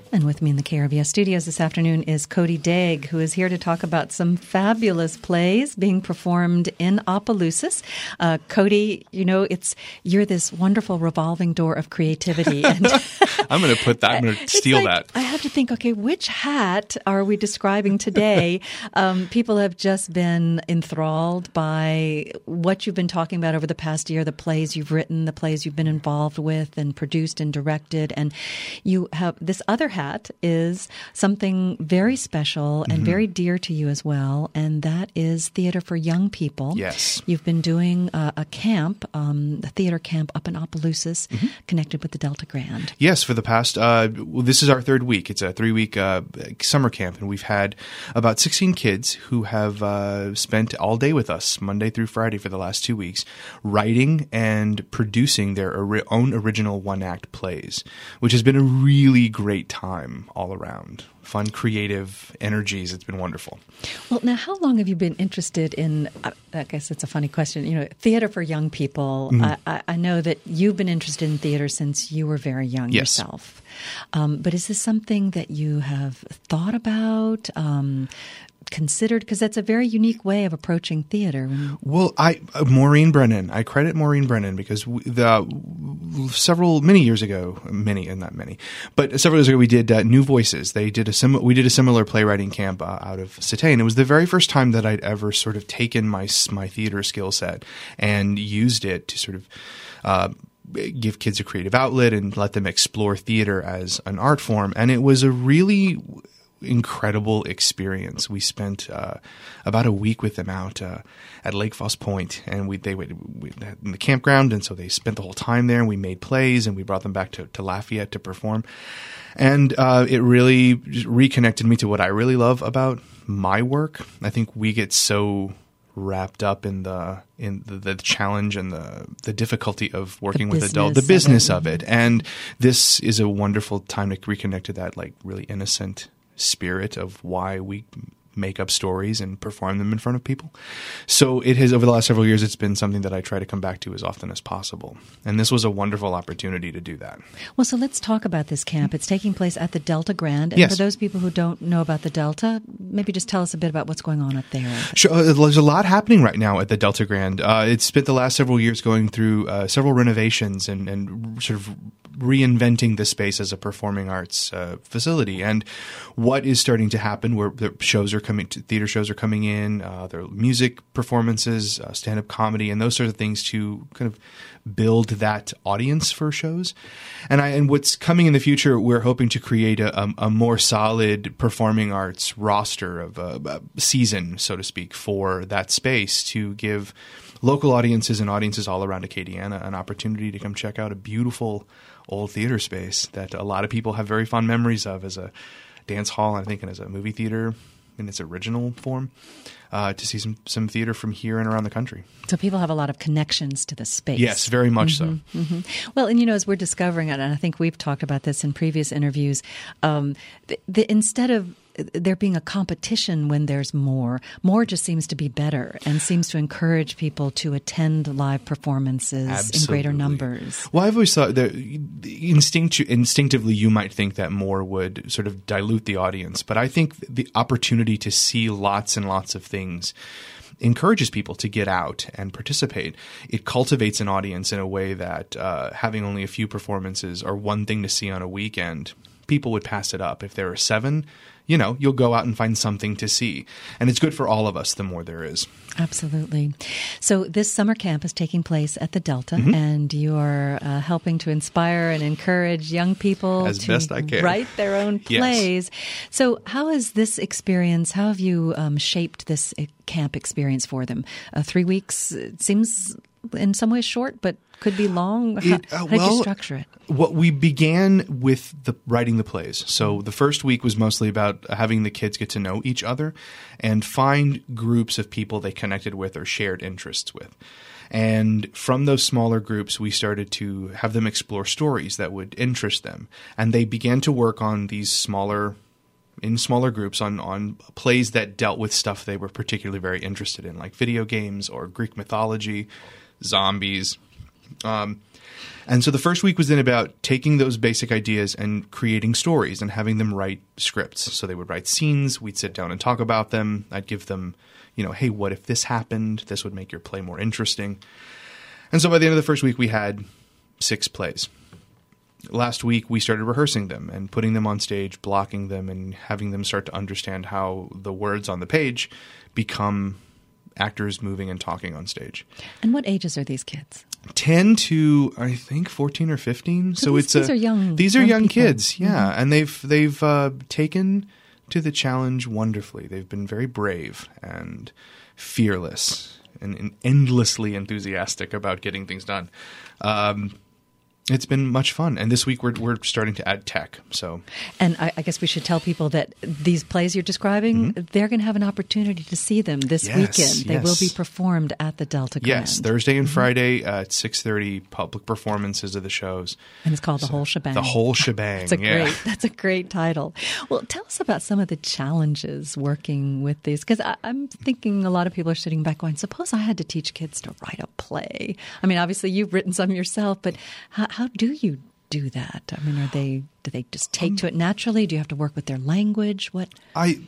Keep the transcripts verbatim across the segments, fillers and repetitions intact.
And with me in the K R V S studios this afternoon is Cody Daig, who is here to talk about some fabulous plays being performed in Opelousas. Uh, Cody, you know, it's you're this wonderful revolving door of creativity. And I'm going to put that. I'm going to steal like, that. I have to think, okay, which hat are we describing today? um, people have just been enthralled by what you've been talking about over the past year, the plays you've written, the plays you've been involved with and produced and directed. And you have this other hat is something very special and mm-hmm. very dear to you as well, and that is theater for young people. Yes. You've been doing a, a camp, um, a theater camp up in Opelousas, mm-hmm. connected with the Delta Grand. Yes, for the past, uh, well, this is our third week. It's a three-week uh, summer camp, and we've had about sixteen kids who have uh, spent all day with us, Monday through Friday for the last two weeks, writing and producing their ori- own original one-act plays, which has been a really great time. All around. Fun, creative energies. It's been wonderful. Well, now, how long have you been interested in, I guess it's a funny question, you know, theater for young people? Mm-hmm. I, I know that you've been interested in theater since you were very young yes. yourself. Um, but is this something that you have thought about, um, considered? Because that's a very unique way of approaching theater. Well, I uh, Maureen Brennan. I credit Maureen Brennan because we, the several many years ago, many and not many, but several years ago we did uh, New Voices. They did a sim- we did a similar playwriting camp uh, out of Cité, and it was the very first time that I'd ever sort of taken my my theater skill set and used it to sort of. Uh, give kids a creative outlet and let them explore theater as an art form, and it was a really incredible experience. We spent uh, about a week with them out uh, at Lake Foss Point, and we they went in the campground, and so they spent the whole time there. And we made plays, and we brought them back to, to Lafayette to perform, and uh, it really reconnected me to what I really love about my work. I think we get so wrapped up in the in the, the challenge and the the difficulty of working with adults, the business of it. of it, and this is a wonderful time to reconnect to that like really innocent spirit of why we make up stories and perform them in front of people. So it has, over the last several years, it's been something that I try to come back to as often as possible. And this was a wonderful opportunity to do that. Well, so let's talk about this camp. It's taking place at the Delta Grand. And yes. for those people who don't know about the Delta, maybe just tell us a bit about what's going on up there. Sure. Uh, there's a lot happening right now at the Delta Grand. Uh, it's spent the last several years going through uh, several renovations and, and sort of reinventing the space as a performing arts uh, facility. And what is starting to happen where the shows are coming, to, theater shows are coming in, uh, there are music performances, uh, stand-up comedy, and those sorts of things to kind of build that audience for shows. And I, and what's coming in the future, we're hoping to create a, a, a more solid performing arts roster of a, a season, so to speak, for that space to give local audiences and audiences all around Acadiana an opportunity to come check out a beautiful old theater space that a lot of people have very fond memories of as a dance hall, and I think and as a movie theater in its original form, uh, to see some, some theater from here and around the country. So people have a lot of connections to the space. Yes, very much mm-hmm, so. Mm-hmm. Well, and you know, as we're discovering it, and I think we've talked about this in previous interviews, um, the, the, instead of there being a competition when there's more, more just seems to be better and seems to encourage people to attend live performances Absolutely. in greater numbers. Well, I've always thought that instinct, instinctively you might think that more would sort of dilute the audience, but I think the opportunity to see lots and lots of things encourages people to get out and participate. It cultivates an audience in a way that uh, having only a few performances or one thing to see on a weekend, people would pass it up. If there are seven, you know, you'll go out and find something to see. And it's good for all of us the more there is. Absolutely. So this summer camp is taking place at the Delta, mm-hmm. and you are uh, helping to inspire and encourage young people as to best I can. write their own plays. Yes. So how has this experience, how have you um, shaped this camp experience for them? Uh, three weeks it seems in some ways short, but could be long. How, it, uh, how well, did you structure it? What we began with the writing the plays. So the first week was mostly about having the kids get to know each other and find groups of people they connected with or shared interests with. And from those smaller groups, we started to have them explore stories that would interest them. And they began to work on these smaller in smaller groups on, on plays that dealt with stuff they were particularly very interested in, like video games or Greek mythology, zombies, Um, and so the first week was then about taking those basic ideas and creating stories and having them write scripts. So they would write scenes. We'd sit down and talk about them. I'd give them, you know, hey, what if this happened? This would make your play more interesting. And so by the end of the first week, we had six plays. Last week, we started rehearsing them and putting them on stage, blocking them, and having them start to understand how the words on the page become actors moving and talking on stage. And what ages are these kids? ten to, I think, fourteen or fifteen. So, so these, it's these a, are young. These are young, young kids, yeah, mm-hmm. and they've they've uh, taken to the challenge wonderfully. They've been very brave and fearless and, and endlessly enthusiastic about getting things done. Um, It's been much fun, and this week we're we're starting to add tech. So, and I, I guess we should tell people that these plays you're describing, mm-hmm. they're going to have an opportunity to see them this yes, weekend. They yes. will be performed at the Delta Grand. Yes, Thursday and mm-hmm. Friday uh, at six thirty. Public performances of the shows, and it's called so, the whole shebang. The whole shebang. That's a yeah. great. That's a great title. Well, tell us about some of the challenges working with these, because I'm thinking a lot of people are sitting back going, "Suppose I had to teach kids to write a play." I mean, obviously you've written some yourself, but how, how do you do that? I mean, are they do they just take um, to it naturally? Do you have to work with their language? What I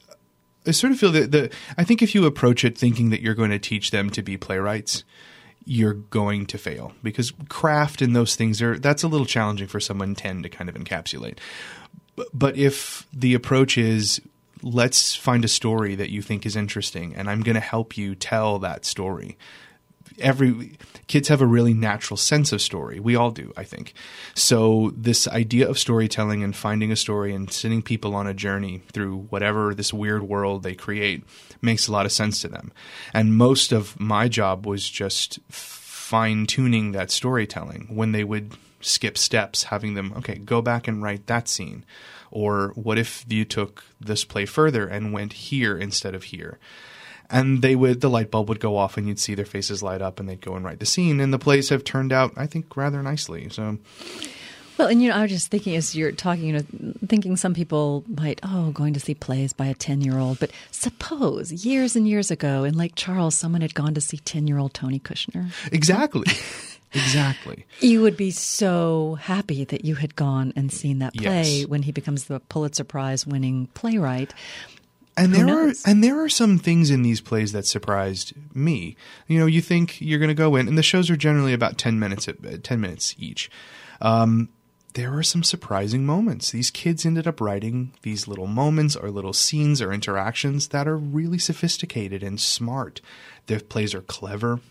I sort of feel that the I think if you approach it thinking that you're going to teach them to be playwrights, you're going to fail, because craft and those things are that's a little challenging for someone ten to kind of encapsulate. But, but if the approach is, let's find a story that you think is interesting, and I'm going to help you tell that story. Every kids have a really natural sense of story. We all do, I think. So this idea of storytelling and finding a story and sending people on a journey through whatever this weird world they create makes a lot of sense to them. And most of my job was just fine-tuning that storytelling. When they would skip steps, having them, okay, go back and write that scene. Or what if you took this play further and went here instead of here? And they would, the light bulb would go off and you'd see their faces light up and they'd go and write the scene. And the plays have turned out, I think, rather nicely. So, well, and you know, I was just thinking as you're talking, you know, thinking some people might, oh, going to see plays by a ten-year-old. But suppose years and years ago in Lake Charles, someone had gone to see ten-year-old Tony Kushner. Exactly. Exactly. You would be so happy that you had gone and seen that play yes. when he becomes the Pulitzer Prize winning playwright. And Who there knows? are and there are some things in these plays that surprised me. You know, you think you're going to go in, and the shows are generally about ten minutes at ten minutes each. Um, there are some surprising moments. These kids ended up writing these little moments or little scenes or interactions that are really sophisticated and smart. Their plays are clever.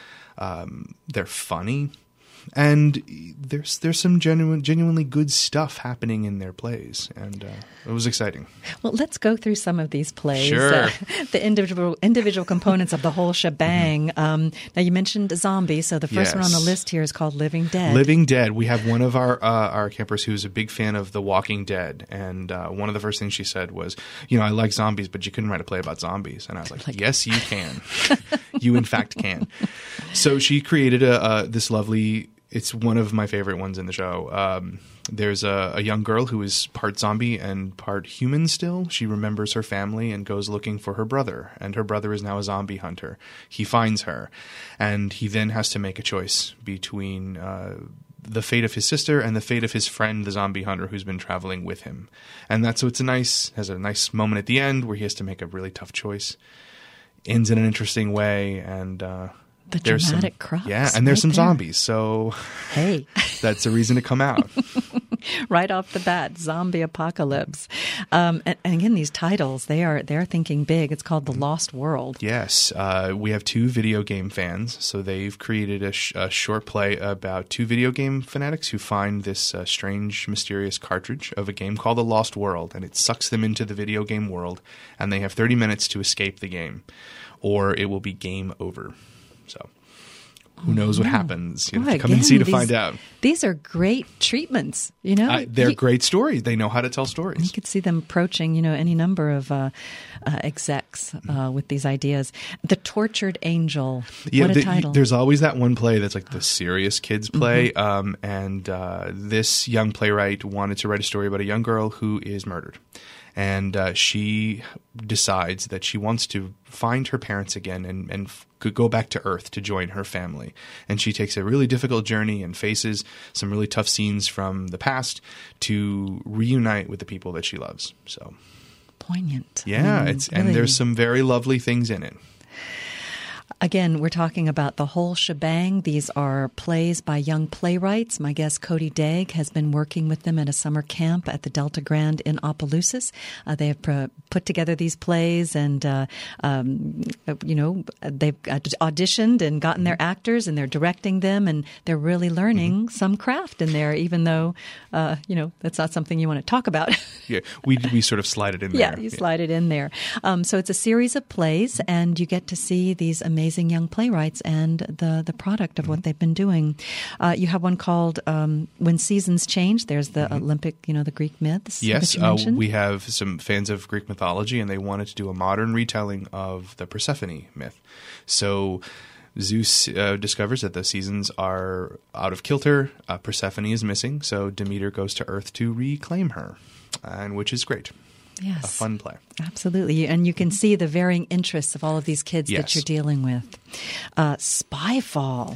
Um, they're funny. And there's there's some genuine, genuinely good stuff happening in their plays, and uh, it was exciting. Well, let's go through some of these plays, sure. uh, the individual individual components of the whole shebang. Mm-hmm. Um, now, you mentioned a zombie, so the first yes. one on the list here is called Living Dead. Living Dead. We have one of our uh, our campers who's a big fan of The Walking Dead, and uh, one of the first things she said was, "You know, I like zombies, but you couldn't write a play about zombies." And I was like, like "Yes, you can. You in fact can." So she created a uh, this lovely. It's one of my favorite ones in the show. Um, there's a, a young girl who is part zombie and part human still. She remembers her family and goes looking for her brother. And her brother is now a zombie hunter. He finds her. And he then has to make a choice between uh, the fate of his sister and the fate of his friend, the zombie hunter, who's been traveling with him. And that's so it's a nice, has a nice moment at the end where he has to make a really tough choice. Ends in an interesting way, and uh, the there's dramatic some, crux. yeah, and there's right some there. zombies, so hey, that's a reason to come out. Right off the bat, zombie apocalypse. Um, and, and again, these titles, they are they're thinking big. It's called The Lost World. Yes. Uh, we have two video game fans, so they've created a, sh- a short play about two video game fanatics who find this uh, strange, mysterious cartridge of a game called The Lost World, and it sucks them into the video game world, and they have thirty minutes to escape the game, or it will be game over. So who knows what happens? You have Boy, to come again, and see to these, find out. These are great treatments, you know? Uh, they're You- great stories. They know how to tell stories. You could see them approaching, you know, any number of uh, uh, execs uh, with these ideas. The Tortured Angel. Yeah, what a the- title. there's always that one play that's like the serious kids play. Mm-hmm. Um, and uh, this young playwright wanted to write a story about a young girl who is murdered. And uh, she decides that she wants to find her parents again and, and f- could go back to Earth to join her family. And she takes a really difficult journey and faces some really tough scenes from the past to reunite with the people that she loves. So poignant. Yeah, I mean, it's really. and there's some very lovely things in it. Again, we're talking about the whole shebang. These are plays by young playwrights. My guest, Cody Degg, has been working with them at a summer camp at the Delta Grand in Opelousas. Uh, they have pr- put together these plays and, uh, um, you know, they've auditioned and gotten their actors and they're directing them and they're really learning mm-hmm. some craft in there, even though, uh, you know, that's not something you want to talk about. Yeah, we we sort of slide it in yeah, there. You yeah, you slide it in there. Um, so it's a series of plays and you get to see these amazing young playwrights and the, the product of what they've been doing. Uh, you have one called um, When Seasons Change. There's the mm-hmm. Olympic, you know, the Greek myths. Yes, that you uh, we have some fans of Greek mythology and they wanted to do a modern retelling of the Persephone myth. So Zeus uh, discovers that the seasons are out of kilter. Uh, Persephone is missing, so Demeter goes to Earth to reclaim her, and which is great. Yes. A fun play. Absolutely. And you can see the varying interests of all of these kids yes. that you're dealing with. Uh, Spyfall.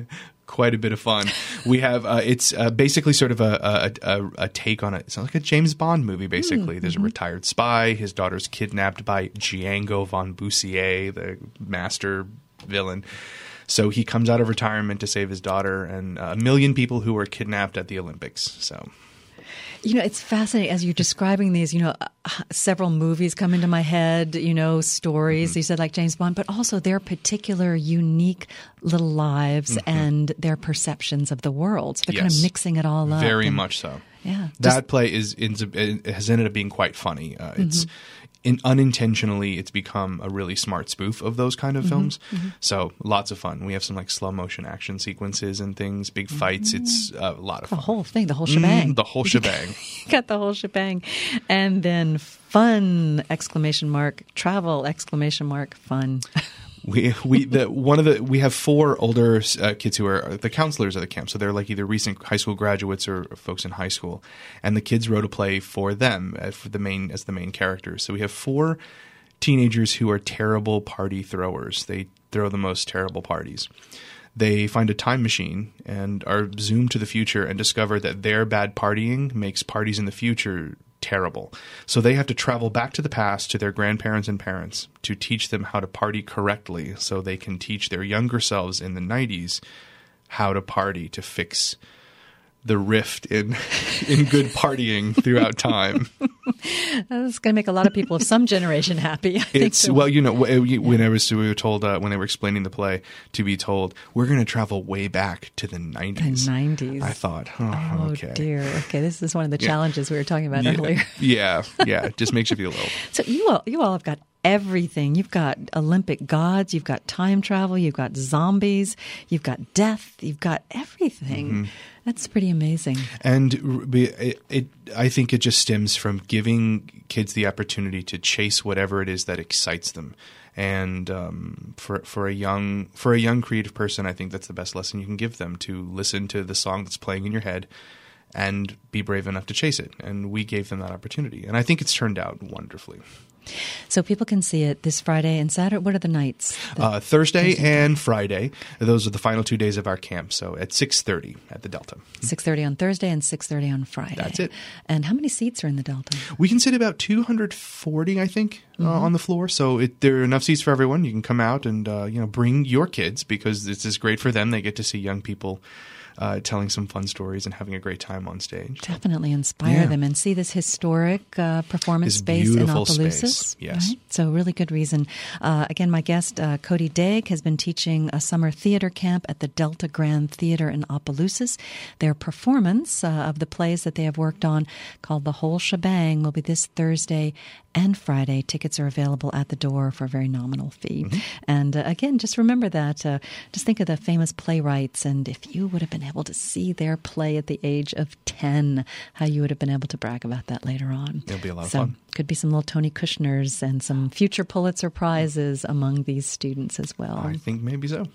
Quite a bit of fun. We have uh, it's uh, basically sort of a, a, a, a take on it. It's like a James Bond movie, basically. Mm-hmm. There's a retired spy. His daughter's kidnapped by Django von Bussier, the master villain. So he comes out of retirement to save his daughter and a million people who were kidnapped at the Olympics. So... You know, it's fascinating as you're describing these, you know, uh, several movies come into my head, you know, stories, mm-hmm. you said like James Bond, but also their particular unique little lives mm-hmm. and their perceptions of the world. So they're yes. kind of mixing it all up. Very and, much so. Yeah. That just, play is it has ended up being quite funny. Uh, it's mm-hmm. in, unintentionally, it's become a really smart spoof of those kind of mm-hmm. films. Mm-hmm. So lots of fun. We have some like slow motion action sequences and things, big fights. Mm-hmm. It's uh, a lot of the fun. The whole thing, the whole shebang. Mm, the whole shebang. You got the whole shebang. And then fun, exclamation mark, travel, exclamation mark, fun. We we the one of the we have four older uh, kids who are the counselors at the camp, so they're like either recent high school graduates or folks in high school, and the kids wrote a play for them as for the main as the main characters. So we have four teenagers who are terrible party throwers. They throw the most terrible parties. They find a time machine and are zoomed to the future and discover that their bad partying makes parties in the future terrible. So they have to travel back to the past to their grandparents and parents to teach them how to party correctly so they can teach their younger selves in the nineties how to party to fix the rift in in good partying throughout time. That's going to make a lot of people of some generation happy. I think It's so. well, you know, when I was we were told uh, when they were explaining the play to be told we're going to travel way back to the nineties. The nineties. I thought, oh, oh okay, dear. Okay, this is one of the yeah. challenges we were talking about yeah. earlier. yeah, yeah, it just makes you feel old. So you all, you all have got everything. You've got Olympic gods, you've got time travel, you've got zombies, you've got death, you've got everything. Mm-hmm. That's pretty amazing. And it, it, I think it just stems from giving kids the opportunity to chase whatever it is that excites them. And um, for for a young for a young creative person, I think that's the best lesson you can give them, to listen to the song that's playing in your head and be brave enough to chase it. And we gave them that opportunity. And I think it's turned out wonderfully. So people can see it this Friday and Saturday. What are the nights? The uh, Thursday, Thursday and Friday. Those are the final two days of our camp. So at six thirty at the Delta. six thirty on Thursday and six thirty on Friday. That's it. And how many seats are in the Delta? We can sit about two hundred forty, I think, mm-hmm. uh, on the floor. So it, there are enough seats for everyone. You can come out and uh, you know bring your kids, because this is great for them. They get to see young people Uh, telling some fun stories and having a great time on stage. Definitely inspire yeah. them and see this historic uh, performance this space in Opelousas. Space. Yes. Right? So really good reason. Uh, again, my guest, uh, Cody Degg, has been teaching a summer theater camp at the Delta Grand Theater in Opelousas. Their performance uh, of the plays that they have worked on, called The Whole Shebang, will be this Thursday and Friday. Tickets are available at the door for a very nominal fee. Mm-hmm. And uh, again, just remember that. Uh, just think of the famous playwrights, and if you would have been able to see their play at the age of ten, how you would have been able to brag about that later on. It'll be a lot of so, fun. could be some little Tony Kushners and some future Pulitzer Prizes among these students as well. I think maybe so.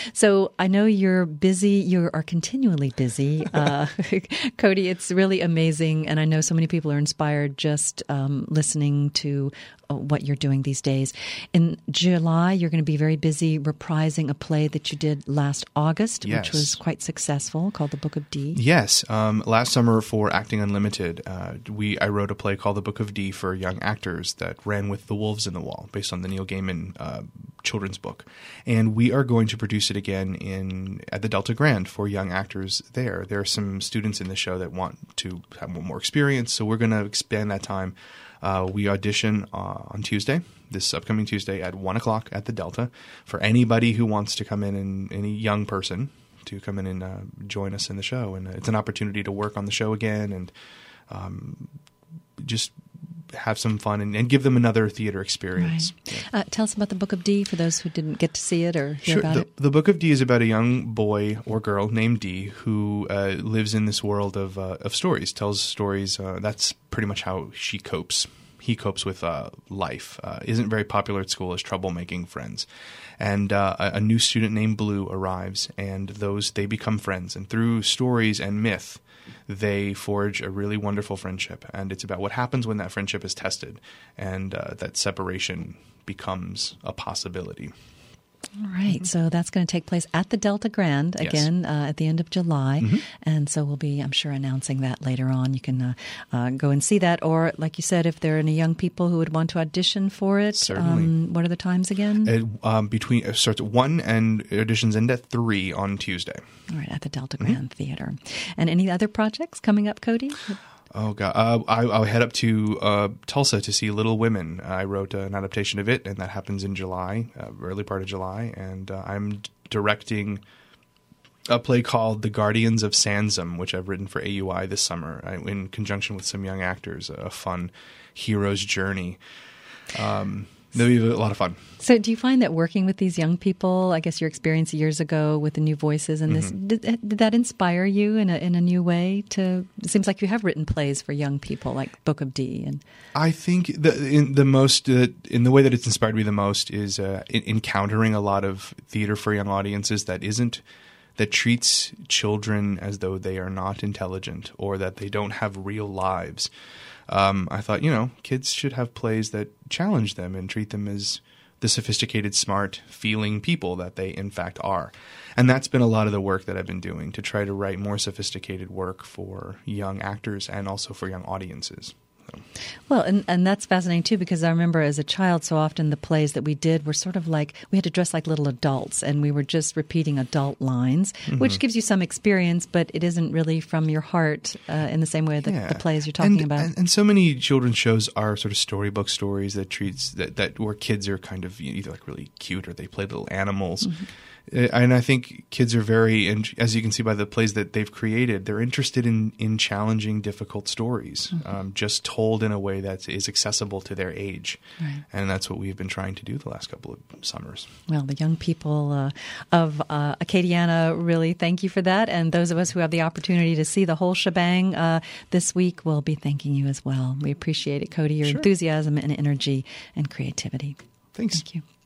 So I know you're busy. You are continually busy. Uh, Cody, it's really amazing. And I know so many people are inspired just um, listening to uh, what you're doing these days. In July, you're going to be very busy reprising a play that you did last August, Yes. which was quite successful, called The Book of D. Yes. Um, last summer for Acting Unlimited, uh, we I wrote a play called The Book of D for young actors that ran with The Wolves in the Wall, based on the Neil Gaiman uh, children's book. And we are going to produce it again in at the Delta Grand for young actors there. There are some students in the show that want to have more experience, so we're going to expand that time. Uh, we audition uh, on Tuesday, this upcoming Tuesday at one o'clock at the Delta, for anybody who wants to come in, and any young person to come in and uh, join us in the show. And it's an opportunity to work on the show again and um, just have some fun and, and give them another theater experience. Right. Yeah. Uh, tell us about The Book of D for those who didn't get to see it or hear Sure. about The, it. the Book of D is about a young boy or girl named D who uh, lives in this world of uh, of stories, tells stories. Uh, that's pretty much how she copes. He copes with uh, life. Uh, isn't very popular at school, has trouble making friends. And uh, a, a new student named Blue arrives, and those they become friends. And through stories and myth, they forge a really wonderful friendship. And it's about what happens when that friendship is tested, and uh, that separation becomes a possibility. All right. So that's going to take place at the Delta Grand Yes. again uh, at the end of July. Mm-hmm. And so we'll be, I'm sure, announcing that later on. You can uh, uh, go and see that. Or, like you said, if there are any young people who would want to audition for it, Certainly. um, what are the times again? It, um, between it starts at one and auditions end at three on Tuesday. All right, at the Delta Grand Theater. And any other projects coming up, Cody? Oh god, uh, I, I'll head up to uh, Tulsa to see Little Women. I wrote an adaptation of it, and that happens in July, uh, early part of July. And uh, I'm d- directing a play called The Guardians of Sansom, which I've written for A U I this summer, I, in conjunction with some young actors. A fun hero's journey. Um, That'll be a lot of fun. So do you find that working with these young people, I guess your experience years ago with the New Voices and this, mm-hmm. did, did that inspire you in a in a new way? To it seems like you have written plays for young people, like Book of D. And I think the in the most uh, in the way that it's inspired me the most is uh, in, encountering a lot of theater for young audiences that isn't that treats children as though they are not intelligent or that they don't have real lives. Um, I thought, you know, kids should have plays that challenge them and treat them as the sophisticated, smart, feeling people that they in fact are. And that's been a lot of the work that I've been doing, to try to write more sophisticated work for young actors and also for young audiences. So. Well, and, and that's fascinating, too, because I remember as a child, so often the plays that we did were sort of like, we had to dress like little adults, and we were just repeating adult lines, mm-hmm. which gives you some experience, but it isn't really from your heart uh, in the same way that yeah. the plays you're talking and, about. And, and so many children's shows are sort of storybook stories that treats that, that where kids are kind of either like really cute or they play little animals. Mm-hmm. And I think kids are very, and as you can see by the plays that they've created, they're interested in, in challenging, difficult stories, mm-hmm. um, just told in a way that is accessible to their age. Right. And that's what we've been trying to do the last couple of summers. Well, the young people uh, of uh, Acadiana really thank you for that. And those of us who have the opportunity to see the whole shebang uh, this week will be thanking you as well. We appreciate it, Cody, your sure. enthusiasm and energy and creativity. Thanks. Thank you.